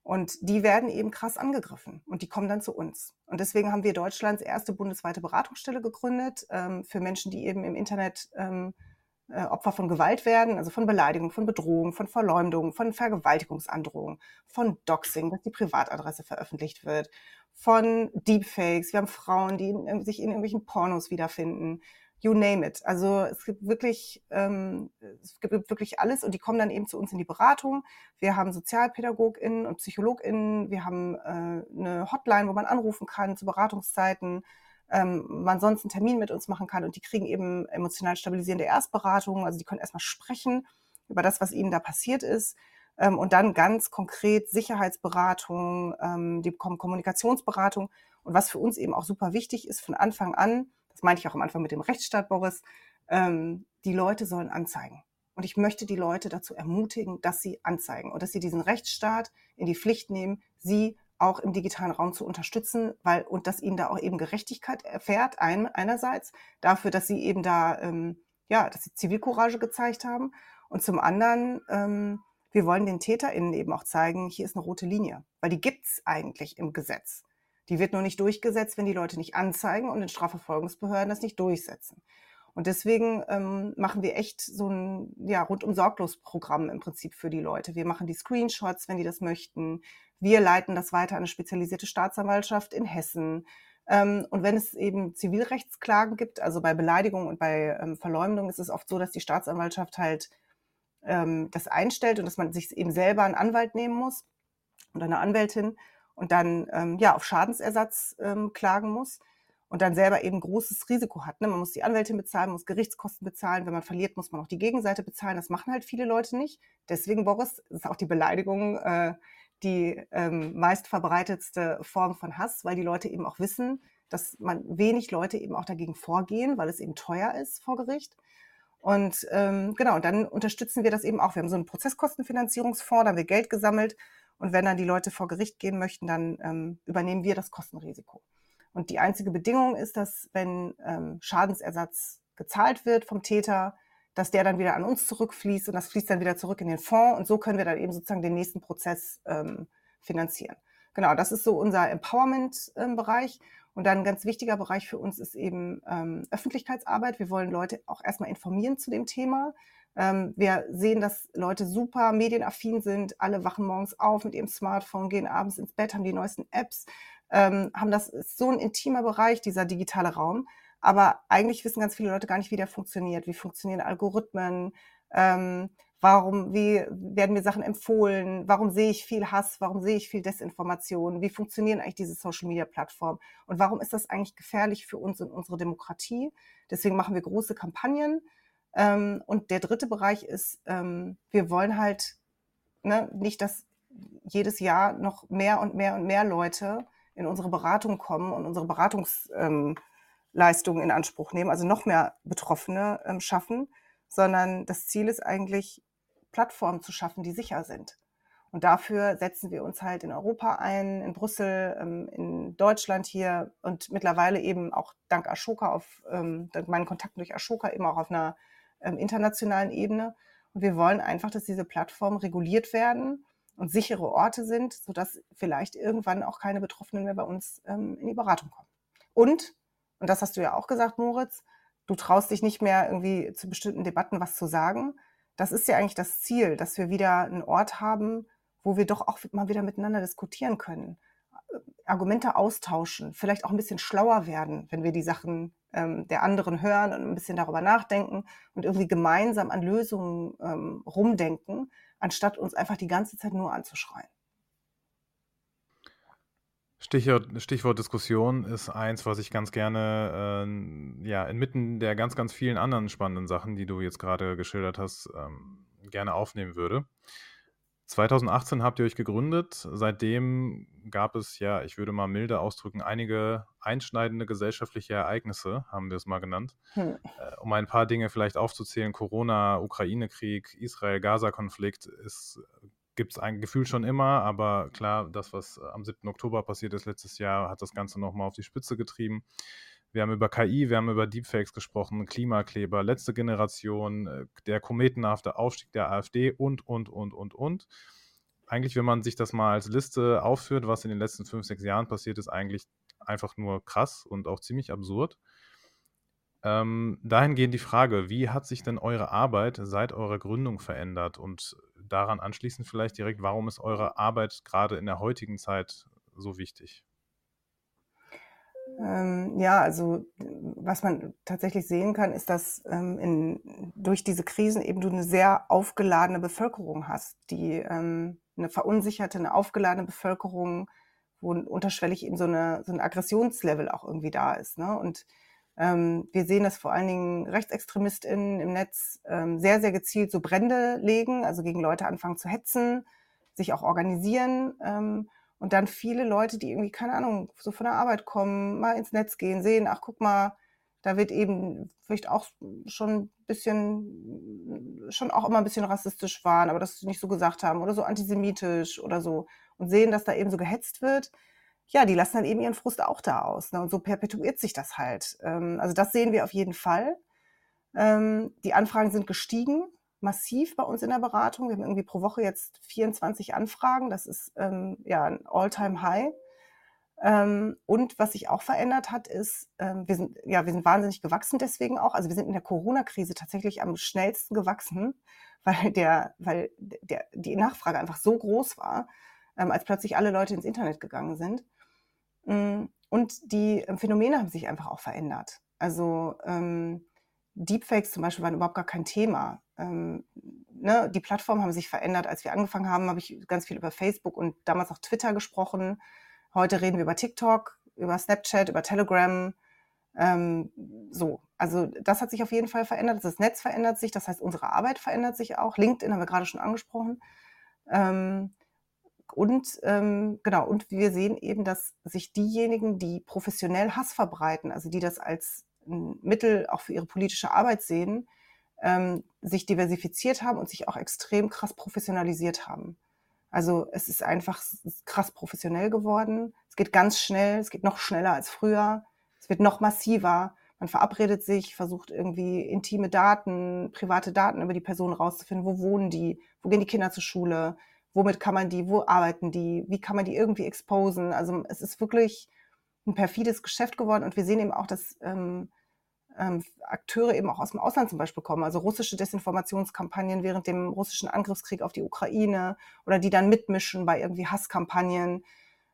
Und die werden eben krass angegriffen und die kommen dann zu uns. Und deswegen haben wir Deutschlands erste bundesweite Beratungsstelle gegründet ähm, für Menschen, die eben im Internet ähm, äh, Opfer von Gewalt werden, also von Beleidigung, von Bedrohung, von Verleumdung, von Vergewaltigungsandrohung, von Doxing, dass die Privatadresse veröffentlicht wird, von Deepfakes. Wir haben Frauen, die in, sich in irgendwelchen Pornos wiederfinden. You name it. Also es gibt wirklich, ähm, es gibt wirklich alles und die kommen dann eben zu uns in die Beratung. Wir haben SozialpädagogInnen und PsychologInnen. Wir haben äh, eine Hotline, wo man anrufen kann zu Beratungszeiten. Ähm, man sonst einen Termin mit uns machen kann und die kriegen eben emotional stabilisierende Erstberatung. Also die können erstmal sprechen über das, was ihnen da passiert ist. Ähm, und dann ganz konkret Sicherheitsberatung, ähm, die bekommen Kommunikationsberatung. Und was für uns eben auch super wichtig ist von Anfang an, das meinte ich auch am Anfang mit dem Rechtsstaat, Boris, ähm, die Leute sollen anzeigen. Und ich möchte die Leute dazu ermutigen, dass sie anzeigen und dass sie diesen Rechtsstaat in die Pflicht nehmen, sie auch im digitalen Raum zu unterstützen, weil und dass ihnen da auch eben Gerechtigkeit erfährt, ein, einerseits dafür, dass sie eben da, ähm, ja, dass sie Zivilcourage gezeigt haben und zum anderen, ähm, wir wollen den TäterInnen eben auch zeigen, hier ist eine rote Linie, weil die gibt's eigentlich im Gesetz. Die wird nur nicht durchgesetzt, wenn die Leute nicht anzeigen und den Strafverfolgungsbehörden das nicht durchsetzen. Und deswegen ähm, machen wir echt so ein ja, rundum sorglos Programm im Prinzip für die Leute. Wir machen die Screenshots, wenn die das möchten. Wir leiten das weiter an eine spezialisierte Staatsanwaltschaft in Hessen. Ähm, und wenn es eben Zivilrechtsklagen gibt, also bei Beleidigung und bei ähm, Verleumdung, ist es oft so, dass die Staatsanwaltschaft halt ähm, das einstellt und dass man sich eben selber einen Anwalt nehmen muss oder eine Anwältin und dann ähm, ja auf Schadensersatz ähm, klagen muss und dann selber eben großes Risiko hat. Ne? Man muss die Anwältin bezahlen, man muss Gerichtskosten bezahlen. Wenn man verliert, muss man auch die Gegenseite bezahlen. Das machen halt viele Leute nicht. Deswegen, Boris, ist auch die Beleidigung äh, die ähm, meist verbreitetste Form von Hass, weil die Leute eben auch wissen, dass man wenig Leute eben auch dagegen vorgehen, weil es eben teuer ist vor Gericht. Und ähm, genau, und dann unterstützen wir das eben auch. Wir haben so einen Prozesskostenfinanzierungsfonds, da haben wir Geld gesammelt. Und wenn dann die Leute vor Gericht gehen möchten, dann ähm, übernehmen wir das Kostenrisiko. Und die einzige Bedingung ist, dass wenn ähm, Schadensersatz gezahlt wird vom Täter, dass der dann wieder an uns zurückfließt und das fließt dann wieder zurück in den Fonds. Und so können wir dann eben sozusagen den nächsten Prozess ähm, finanzieren. Genau, das ist so unser Empowerment-Bereich. Ähm, und dann ein ganz wichtiger Bereich für uns ist eben ähm, Öffentlichkeitsarbeit. Wir wollen Leute auch erstmal informieren zu dem Thema. Ähm, wir sehen, dass Leute super medienaffin sind. Alle wachen morgens auf mit ihrem Smartphone, gehen abends ins Bett, haben die neuesten Apps, ähm, haben das ist so ein intimer Bereich, dieser digitale Raum. Aber eigentlich wissen ganz viele Leute gar nicht, wie der funktioniert. Wie funktionieren Algorithmen? Ähm, warum, wie werden mir Sachen empfohlen? Warum sehe ich viel Hass? Warum sehe ich viel Desinformation? Wie funktionieren eigentlich diese Social-Media-Plattformen? Und warum ist das eigentlich gefährlich für uns und unsere Demokratie? Deswegen machen wir große Kampagnen. Ähm, und der dritte Bereich ist, ähm, wir wollen halt ne, nicht, dass jedes Jahr noch mehr und mehr und mehr Leute in unsere Beratung kommen und unsere Beratungsleistungen ähm, in Anspruch nehmen, also noch mehr Betroffene ähm, schaffen, sondern das Ziel ist eigentlich, Plattformen zu schaffen, die sicher sind. Und dafür setzen wir uns halt in Europa ein, in Brüssel, ähm, in Deutschland hier und mittlerweile eben auch dank Ashoka, auf, ähm, dank meinen Kontakten durch Ashoka eben auch auf einer ähm, internationalen Ebene. Und wir wollen einfach, dass diese Plattformen reguliert werden und sichere Orte sind, sodass vielleicht irgendwann auch keine Betroffenen mehr bei uns ähm, in die Beratung kommen. Und, und das hast du ja auch gesagt, Moritz, du traust dich nicht mehr irgendwie zu bestimmten Debatten was zu sagen. Das ist ja eigentlich das Ziel, dass wir wieder einen Ort haben, wo wir doch auch mal wieder miteinander diskutieren können, Argumente austauschen, vielleicht auch ein bisschen schlauer werden, wenn wir die Sachen ähm, der anderen hören und ein bisschen darüber nachdenken und irgendwie gemeinsam an Lösungen ähm, rumdenken, anstatt uns einfach die ganze Zeit nur anzuschreien. Stichwort, Stichwort Diskussion ist eins, was ich ganz gerne äh, ja, inmitten der ganz, ganz vielen anderen spannenden Sachen, die du jetzt gerade geschildert hast, ähm, gerne aufnehmen würde. zweitausendachtzehn habt ihr euch gegründet. Seitdem gab es, ja, ich würde mal milde ausdrücken, einige einschneidende gesellschaftliche Ereignisse, haben wir es mal genannt. Hm. Äh, um ein paar Dinge vielleicht aufzuzählen, Corona, Ukraine-Krieg, Israel-Gaza-Konflikt ist... gibt es ein Gefühl schon immer, aber klar, das, was am siebten Oktober passiert ist letztes Jahr, hat das Ganze nochmal auf die Spitze getrieben. Wir haben über K I, wir haben über Deepfakes gesprochen, Klimakleber, letzte Generation, der kometenhafte Aufstieg der AfD und, und, und, und, und. eigentlich, wenn man sich das mal als Liste aufführt, was in den letzten fünf, sechs Jahren passiert ist, eigentlich einfach nur krass und auch ziemlich absurd. Ähm, dahingehend die Frage, wie hat sich denn eure Arbeit seit eurer Gründung verändert? Und daran anschließend vielleicht direkt, warum ist eure Arbeit gerade in der heutigen Zeit so wichtig? Ähm, ja, also was man tatsächlich sehen kann, ist, dass ähm, in, durch diese Krisen eben du eine sehr aufgeladene Bevölkerung hast, die ähm, eine verunsicherte, eine aufgeladene Bevölkerung, wo unterschwellig eben so eine so ein Aggressionslevel auch irgendwie da ist. Ne? Und ähm, wir sehen, dass vor allen Dingen RechtsextremistInnen im Netz ähm, sehr, sehr gezielt so Brände legen, also gegen Leute anfangen zu hetzen, sich auch organisieren. Ähm, und dann viele Leute, die irgendwie, keine Ahnung, so von der Arbeit kommen, mal ins Netz gehen, sehen, ach guck mal, da wird eben vielleicht auch schon ein bisschen, schon auch immer ein bisschen rassistisch waren, aber das nicht so gesagt haben oder so antisemitisch oder so und sehen, dass da eben so gehetzt wird. Ja, die lassen dann eben ihren Frust auch da aus. Ne? Und so perpetuiert sich das halt. Ähm, also das sehen wir auf jeden Fall. Ähm, die Anfragen sind gestiegen, massiv bei uns in der Beratung. Wir haben irgendwie pro Woche jetzt vierundzwanzig Anfragen. Das ist ähm, ja ein All-Time-High. Ähm, und was sich auch verändert hat, ist, ähm, wir sind, ja, wir sind wahnsinnig gewachsen deswegen auch. Also wir sind in der Corona-Krise tatsächlich am schnellsten gewachsen, weil der, weil der, die Nachfrage einfach so groß war, ähm, als plötzlich alle Leute ins Internet gegangen sind. Und die ähm, Phänomene haben sich einfach auch verändert. Also ähm, Deepfakes zum Beispiel waren überhaupt gar kein Thema. Ähm, ne? Die Plattformen haben sich verändert. Als wir angefangen haben, habe ich ganz viel über Facebook und damals auch Twitter gesprochen. Heute reden wir über TikTok, über Snapchat, über Telegram. Ähm, so, also das hat sich auf jeden Fall verändert. Das Netz verändert sich, das heißt, unsere Arbeit verändert sich auch. LinkedIn haben wir gerade schon angesprochen. Ähm, und ähm, genau, und wir sehen eben, dass sich diejenigen, die professionell Hass verbreiten, also die das als ein Mittel auch für ihre politische Arbeit sehen, ähm, sich diversifiziert haben und sich auch extrem krass professionalisiert haben. Also es ist einfach krass professionell geworden. Es geht ganz schnell, es geht noch schneller als früher. Es wird noch massiver. Man verabredet sich, versucht irgendwie intime Daten, private Daten über die Person rauszufinden. Wo wohnen die? Wo gehen die Kinder zur Schule? Womit kann man die? Wo arbeiten die? Wie kann man die irgendwie exposen? Also es ist wirklich ein perfides Geschäft geworden. Und wir sehen eben auch, dass ähm, ähm, Akteure eben auch aus dem Ausland zum Beispiel kommen, also russische Desinformationskampagnen während dem russischen Angriffskrieg auf die Ukraine oder die dann mitmischen bei irgendwie Hasskampagnen.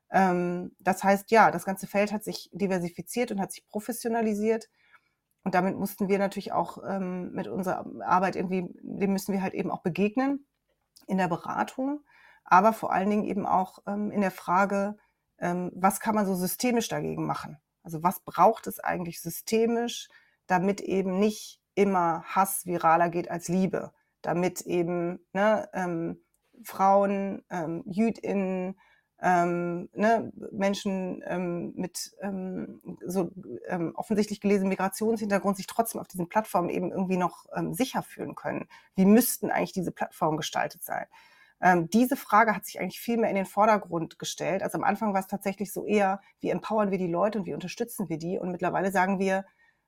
Ähm, das heißt, ja, das ganze Feld hat sich diversifiziert und hat sich professionalisiert und damit mussten wir natürlich auch ähm, mit unserer Arbeit irgendwie, dem müssen wir halt eben auch begegnen in der Beratung, aber vor allen Dingen eben auch ähm, in der Frage, ähm, was kann man so systemisch dagegen machen? Also was braucht es eigentlich systemisch, damit eben nicht immer Hass viraler geht als Liebe, damit eben ne, ähm, Frauen, ähm, JüdInnen, ähm, ne, Menschen ähm, mit ähm, so ähm, offensichtlich gelesenem Migrationshintergrund sich trotzdem auf diesen Plattformen eben irgendwie noch ähm, sicher fühlen können. Wie müssten eigentlich diese Plattformen gestaltet sein? Ähm, diese Frage hat sich eigentlich viel mehr in den Vordergrund gestellt. Also am Anfang war es tatsächlich so eher, wie empowern wir die Leute und wie unterstützen wir die? Und mittlerweile sagen wir,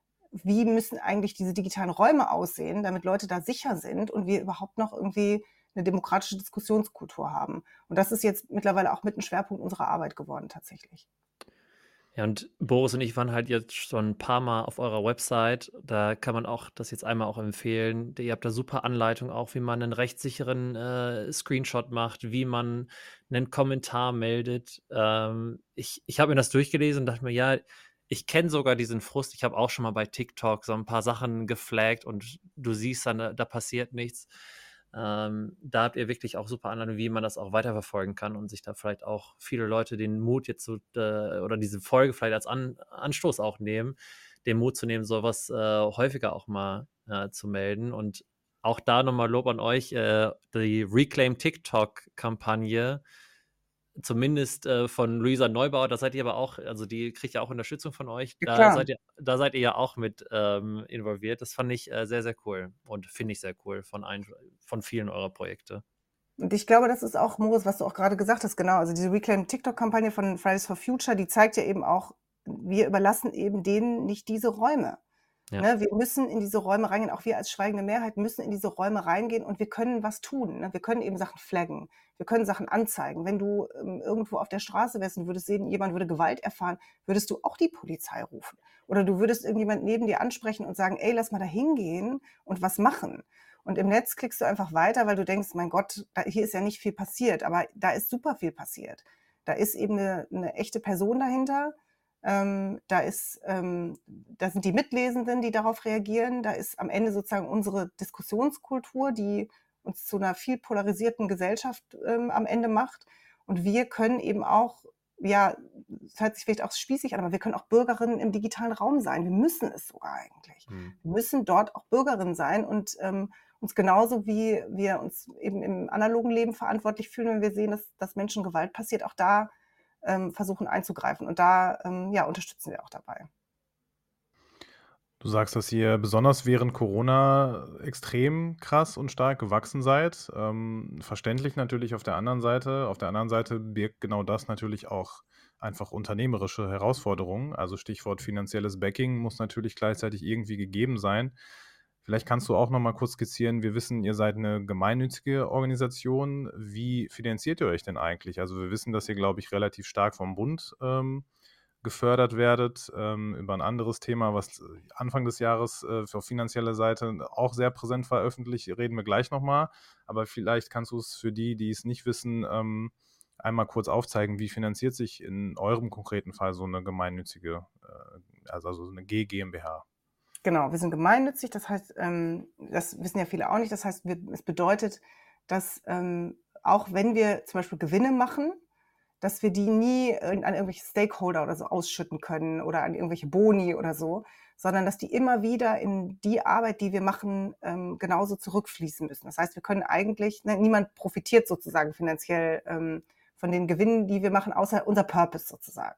wie müssen eigentlich diese digitalen Räume aussehen, damit Leute da sicher sind und wir überhaupt noch irgendwie eine demokratische Diskussionskultur haben. Und das ist jetzt mittlerweile auch mit ein Schwerpunkt unserer Arbeit geworden tatsächlich. Ja, und Boris und ich waren halt jetzt schon ein paar Mal auf eurer Website. Da kann man auch das jetzt einmal auch empfehlen. Ihr habt da super Anleitung auch, wie man einen rechtssicheren äh, Screenshot macht, wie man einen Kommentar meldet. Ähm, ich ich habe mir das durchgelesen und dachte mir, ja, ich kenne sogar diesen Frust. Ich habe auch schon mal bei TikTok so ein paar Sachen geflaggt und du siehst dann, da, da passiert nichts. Ähm, da habt ihr wirklich auch super Anleitung, wie man das auch weiterverfolgen kann und sich da vielleicht auch viele Leute den Mut jetzt so, äh, oder diese Folge vielleicht als An Anstoß auch nehmen, den Mut zu nehmen, sowas äh, häufiger auch mal äh, zu melden. Und auch da nochmal Lob an euch, äh, die Reclaim TikTok-Kampagne, zumindest äh, von Luisa Neubauer, da seid ihr aber auch, also die kriegt ja auch Unterstützung von euch. Ja, Da klar. seid ihr, da seid ihr ja auch mit ähm, involviert. Das fand ich äh, sehr, sehr cool und finde ich sehr cool von, ein, von vielen eurer Projekte. Und ich glaube, das ist auch, Moritz, was du auch gerade gesagt hast, genau. Also diese Reclaim TikTok-Kampagne von Fridays for Future, die zeigt ja eben auch, wir überlassen eben denen nicht diese Räume. Ja. Ne? Wir müssen in diese Räume reingehen, auch wir als schweigende Mehrheit müssen in diese Räume reingehen und wir können was tun. Ne? Wir können eben Sachen flaggen, wir können Sachen anzeigen. Wenn du ähm, irgendwo auf der Straße wärst und würdest sehen, jemand würde Gewalt erfahren, würdest du auch die Polizei rufen. Oder du würdest irgendjemand neben dir ansprechen und sagen, ey, lass mal da hingehen und was machen. Und im Netz klickst du einfach weiter, weil du denkst, mein Gott, da, hier ist ja nicht viel passiert, aber da ist super viel passiert. Da ist eben eine, eine echte Person dahinter. Ähm, da ist, ähm, da sind die Mitlesenden, die darauf reagieren. Da ist am Ende sozusagen unsere Diskussionskultur, die uns zu einer viel polarisierten Gesellschaft ähm, am Ende macht. Und wir können eben auch, ja, das hört sich vielleicht auch spießig an, aber wir können auch Bürgerinnen im digitalen Raum sein. Wir müssen es sogar eigentlich. Hm. Wir müssen dort auch Bürgerinnen sein und ähm, uns genauso wie wir uns eben im analogen Leben verantwortlich fühlen, wenn wir sehen, dass, dass Menschen Gewalt passiert, auch da ähm, versuchen einzugreifen. Und da ähm, ja, unterstützen wir auch dabei. Du sagst, dass ihr besonders während Corona extrem krass und stark gewachsen seid. Ähm, verständlich natürlich auf der anderen Seite. Auf der anderen Seite birgt genau das natürlich auch einfach unternehmerische Herausforderungen. Also Stichwort finanzielles Backing muss natürlich gleichzeitig irgendwie gegeben sein. Vielleicht kannst du auch noch mal kurz skizzieren, wir wissen, ihr seid eine gemeinnützige Organisation. Wie finanziert ihr euch denn eigentlich? Also wir wissen, dass ihr, glaube ich, relativ stark vom Bund ähm, gefördert werdet, ähm, über ein anderes Thema, was Anfang des Jahres äh, auf finanzieller Seite auch sehr präsent war öffentlich, reden wir gleich nochmal. Aber vielleicht kannst du es für die, die es nicht wissen, ähm, einmal kurz aufzeigen, wie finanziert sich in eurem konkreten Fall so eine gemeinnützige, äh, also, also eine G GmbH? Genau, wir sind gemeinnützig, das heißt, ähm, das wissen ja viele auch nicht, das heißt, wir, es bedeutet, dass ähm, auch wenn wir zum Beispiel Gewinne machen, dass wir die nie an irgendwelche Stakeholder oder so ausschütten können oder an irgendwelche Boni oder so, sondern dass die immer wieder in die Arbeit, die wir machen, ähm, genauso zurückfließen müssen. Das heißt, wir können eigentlich, ne, niemand profitiert sozusagen finanziell ähm, von den Gewinnen, die wir machen, außer unser Purpose sozusagen.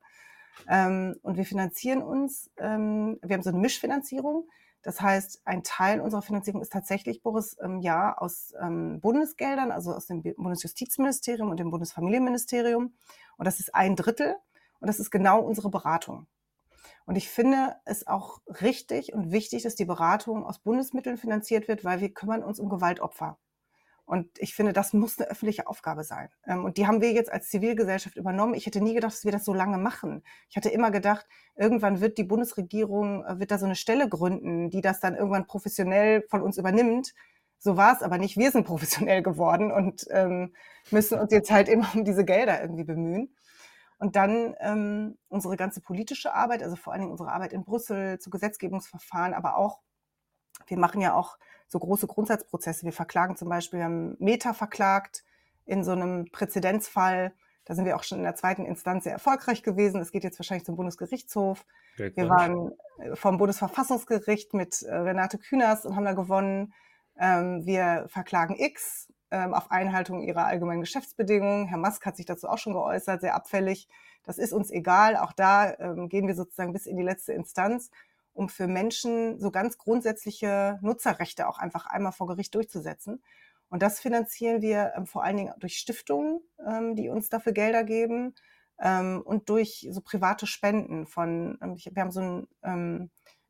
Ähm, und wir finanzieren uns, ähm, wir haben so eine Mischfinanzierung. Das heißt, ein Teil unserer Finanzierung ist tatsächlich, Boris, ähm, ja, aus ähm, Bundesgeldern, also aus dem Bundesjustizministerium und dem Bundesfamilienministerium. Und das ist ein Drittel. Und das ist genau unsere Beratung. Und ich finde es auch richtig und wichtig, dass die Beratung aus Bundesmitteln finanziert wird, weil wir kümmern uns um Gewaltopfer. Und ich finde, das muss eine öffentliche Aufgabe sein. Und die haben wir jetzt als Zivilgesellschaft übernommen. Ich hätte nie gedacht, dass wir das so lange machen. Ich hatte immer gedacht, irgendwann wird die Bundesregierung, wird da so eine Stelle gründen, die das dann irgendwann professionell von uns übernimmt. So war es aber nicht. Wir sind professionell geworden und ähm, müssen uns jetzt halt immer um diese Gelder irgendwie bemühen. Und dann ähm, unsere ganze politische Arbeit, also vor allen Dingen unsere Arbeit in Brüssel zu Gesetzgebungsverfahren, aber auch, wir machen ja auch so große Grundsatzprozesse. Wir verklagen zum Beispiel, wir haben Meta verklagt in so einem Präzedenzfall. Da sind wir auch schon in der zweiten Instanz sehr erfolgreich gewesen. Es geht jetzt wahrscheinlich zum Bundesgerichtshof. Wir waren vom Bundesverfassungsgericht mit äh, Renate Künast und haben da gewonnen. Ähm, wir verklagen X ähm, auf Einhaltung ihrer allgemeinen Geschäftsbedingungen. Herr Musk hat sich dazu auch schon geäußert, sehr abfällig. Das ist uns egal. Auch da ähm, gehen wir sozusagen bis in die letzte Instanz, um für Menschen so ganz grundsätzliche Nutzerrechte auch einfach einmal vor Gericht durchzusetzen. Und das finanzieren wir ähm, vor allen Dingen durch Stiftungen, ähm, die uns dafür Gelder geben, ähm, und durch so private Spenden von, ähm, ich, wir haben so ein, ähm,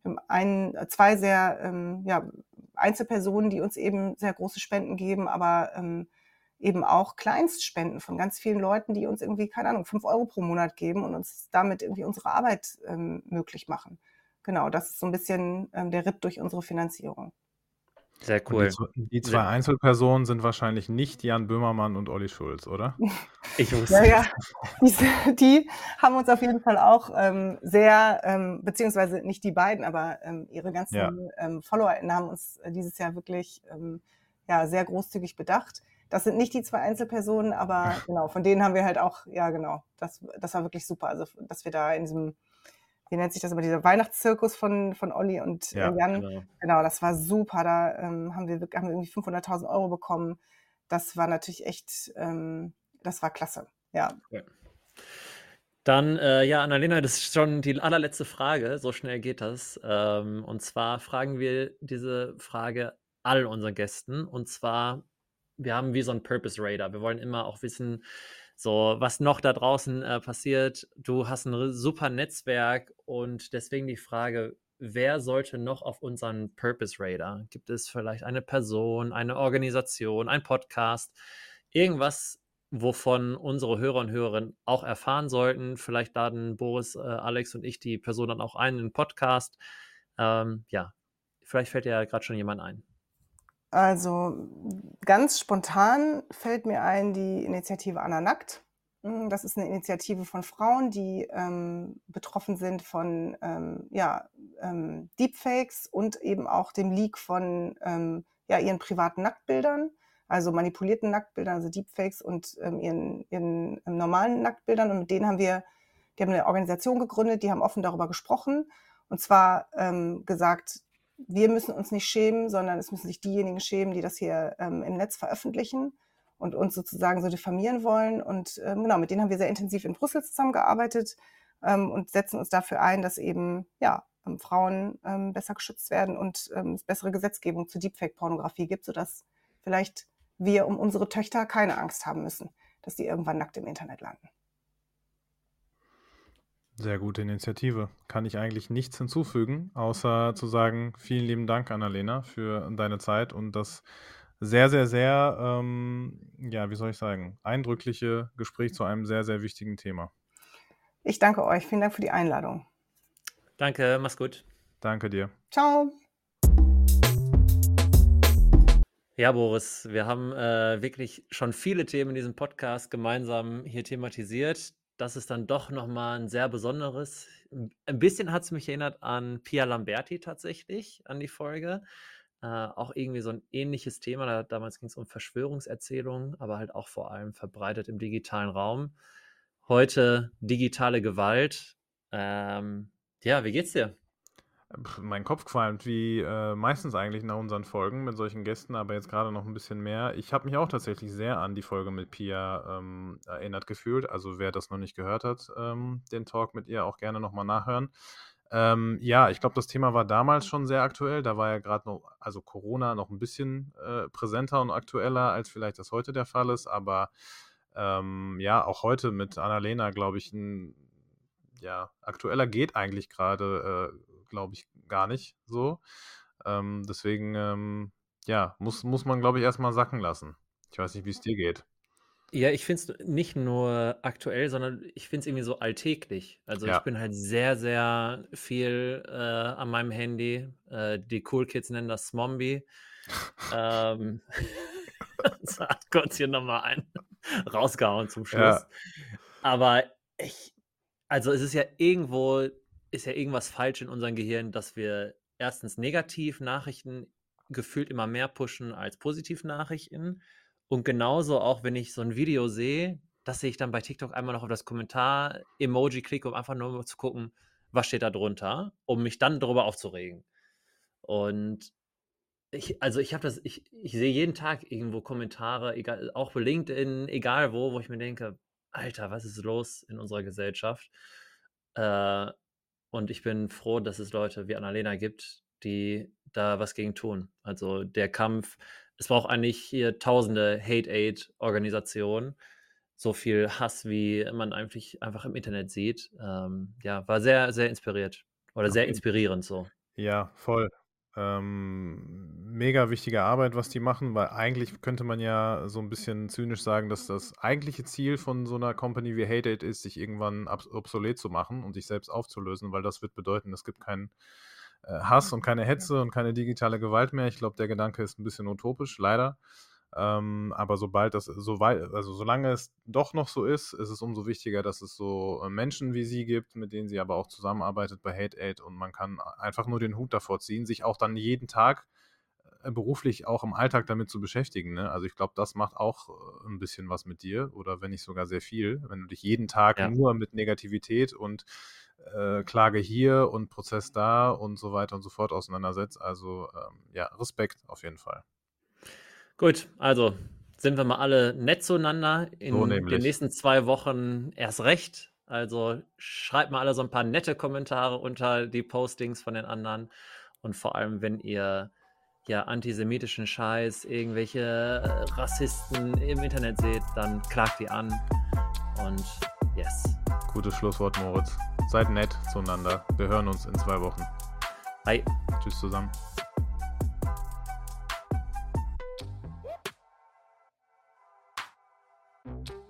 ein, zwei sehr ähm, ja, Einzelpersonen, die uns eben sehr große Spenden geben, aber ähm, eben auch Kleinstspenden von ganz vielen Leuten, die uns irgendwie, keine Ahnung, fünf Euro pro Monat geben und uns damit irgendwie unsere Arbeit ähm, möglich machen. Genau, das ist so ein bisschen ähm, der Ritt durch unsere Finanzierung. Sehr Und cool. die, zw- die zwei Einzelpersonen sind wahrscheinlich nicht Jan Böhmermann und Olli Schulz, oder? Ich wusste Ja, ja, es. die, die haben uns auf jeden Fall auch ähm, sehr, ähm, beziehungsweise nicht die beiden, aber ähm, ihre ganzen Ja. ähm, FollowerInnen haben uns äh, dieses Jahr wirklich ähm, ja, sehr großzügig bedacht. Das sind nicht die zwei Einzelpersonen, aber genau, von denen haben wir halt auch, ja genau, das, das war wirklich super. Also, dass wir da in diesem, wie nennt sich das immer, dieser Weihnachtszirkus von, von Olli und Ja, äh, Jan, Genau. genau, das war super. Da ähm, haben, wir, wirklich- haben wir irgendwie fünfhunderttausend Euro bekommen. Das war natürlich echt, ähm, das war klasse. Ja. Cool. Dann, äh, ja, Annalena, das ist schon die allerletzte Frage. So schnell geht das. Ähm, und zwar fragen wir diese Frage all unseren Gästen. Und zwar, wir haben wie so ein Purpose Radar. Wir wollen immer auch wissen, so was noch da draußen äh, passiert. Du hast ein super Netzwerk und deswegen die Frage, wer sollte noch auf unseren Purpose Radar? Gibt es vielleicht eine Person, eine Organisation, ein Podcast, irgendwas, wovon unsere Hörer und Hörerinnen auch erfahren sollten? Vielleicht laden Boris, äh, Alex und ich die Person dann auch ein in den Podcast. Ähm, ja, vielleicht fällt ja gerade schon jemand ein. Also ganz spontan fällt mir ein die Initiative Anna Nackt. Das ist eine Initiative von Frauen, die ähm, betroffen sind von ähm, ja, ähm, Deepfakes und eben auch dem Leak von ähm, ja, ihren privaten Nacktbildern, also manipulierten Nacktbildern, also Deepfakes und ähm, ihren, ihren ähm, normalen Nacktbildern. Und mit denen haben wir, die haben eine Organisation gegründet, die haben offen darüber gesprochen und zwar ähm, gesagt, wir müssen uns nicht schämen, sondern es müssen sich diejenigen schämen, die das hier ähm, im Netz veröffentlichen und uns sozusagen so diffamieren wollen. Und ähm, genau, mit denen haben wir sehr intensiv in Brüssel zusammengearbeitet ähm, und setzen uns dafür ein, dass eben ja, ähm, Frauen ähm, besser geschützt werden und ähm, es bessere Gesetzgebung zu Deepfake-Pornografie gibt, sodass vielleicht wir um unsere Töchter keine Angst haben müssen, dass die irgendwann nackt im Internet landen. Sehr gute Initiative. Kann ich eigentlich nichts hinzufügen, außer zu sagen, vielen lieben Dank, Annalena, für deine Zeit und das sehr, sehr, sehr, ähm, ja, wie soll ich sagen, eindrückliche Gespräch zu einem sehr, sehr wichtigen Thema. Ich danke euch. Vielen Dank für die Einladung. Danke, mach's gut. Danke dir. Ciao. Ja, Boris, wir haben äh, wirklich schon viele Themen in diesem Podcast gemeinsam hier thematisiert. Das ist dann doch nochmal ein sehr besonderes. Ein bisschen hat es mich erinnert an Pia Lamberti tatsächlich, an die Folge. Äh, auch irgendwie so ein ähnliches Thema. Da, damals ging es um Verschwörungserzählungen, aber halt auch vor allem verbreitet im digitalen Raum. Heute digitale Gewalt. Ähm, ja, wie geht's dir? Pff, Mein Kopf qualmt wie äh, meistens eigentlich nach unseren Folgen mit solchen Gästen, aber jetzt gerade noch ein bisschen mehr. Ich habe mich auch tatsächlich sehr an die Folge mit Pia ähm, erinnert gefühlt. Also wer das noch nicht gehört hat, ähm, den Talk mit ihr auch gerne nochmal nachhören. Ähm, ja, ich glaube, das Thema war damals schon sehr aktuell. Da war ja gerade noch, also Corona noch ein bisschen äh, präsenter und aktueller, als vielleicht das heute der Fall ist. Aber ähm, ja, auch heute mit Annalena, glaube ich, ein, ja, aktueller geht eigentlich gerade, äh, glaube ich, gar nicht so. Ähm, deswegen, ähm, ja, muss, muss man, glaube ich, erstmal sacken lassen. Ich weiß nicht, wie es dir geht. Ja, ich finde es nicht nur aktuell, sondern ich finde es irgendwie so alltäglich. Also ich Ja. bin halt sehr, sehr viel äh, an meinem Handy. Äh, die Cool Kids nennen das Smombie. ähm, das hat kurz hier nochmal einen rausgehauen zum Schluss. Ja. Aber ich, also es ist ja irgendwo, ist ja irgendwas falsch in unserem Gehirn, dass wir erstens Negativ-Nachrichten gefühlt immer mehr pushen als Positiv-Nachrichten. Und genauso auch, wenn ich so ein Video sehe, dass ich dann bei TikTok einmal noch auf das Kommentar-Emoji klicke, um einfach nur zu gucken, was steht da drunter, um mich dann darüber aufzuregen. Und ich, also ich habe das, ich, ich sehe jeden Tag irgendwo Kommentare, egal, auch bei LinkedIn, egal wo, wo ich mir denke, Alter, was ist los in unserer Gesellschaft? Äh, und ich bin froh, dass es Leute wie Annalena gibt, die da was gegen tun. Also der Kampf, es braucht eigentlich hier tausende Hate-Aid-Organisationen. So viel Hass, wie man eigentlich einfach im Internet sieht. Ähm, ja, war sehr, sehr inspiriert. Oder sehr Okay. inspirierend so. Ja, voll. Ähm, mega wichtige Arbeit, was die machen, weil eigentlich könnte man ja so ein bisschen zynisch sagen, dass das eigentliche Ziel von so einer Company wie HateAid ist, sich irgendwann abs- obsolet zu machen und sich selbst aufzulösen, weil das wird bedeuten, es gibt keinen äh, Hass und keine Hetze und keine digitale Gewalt mehr. Ich glaube, der Gedanke ist ein bisschen utopisch, leider. Ähm, aber sobald das, so weit, also solange es doch noch so ist, ist es umso wichtiger, dass es so äh, Menschen wie sie gibt, mit denen sie aber auch zusammenarbeitet bei HateAid und man kann einfach nur den Hut davor ziehen, sich auch dann jeden Tag äh, beruflich auch im Alltag damit zu beschäftigen. Ne? Also ich glaube, das macht auch äh, ein bisschen was mit dir oder wenn nicht sogar sehr viel, wenn du dich jeden Tag Ja. nur mit Negativität und äh, Klage hier und Prozess da und so weiter und so fort auseinandersetzt. Also ähm, ja, Respekt auf jeden Fall. Gut, also sind wir mal alle nett zueinander. In So den nämlich. nächsten zwei Wochen erst recht. Also schreibt mal alle so ein paar nette Kommentare unter die Postings von den anderen. Und vor allem, wenn ihr ja antisemitischen Scheiß, irgendwelche äh, Rassisten im Internet seht, dann klagt die an. Und yes. Gutes Schlusswort, Moritz. Seid nett zueinander. Wir hören uns in zwei Wochen. Bye. Tschüss zusammen. Thank you.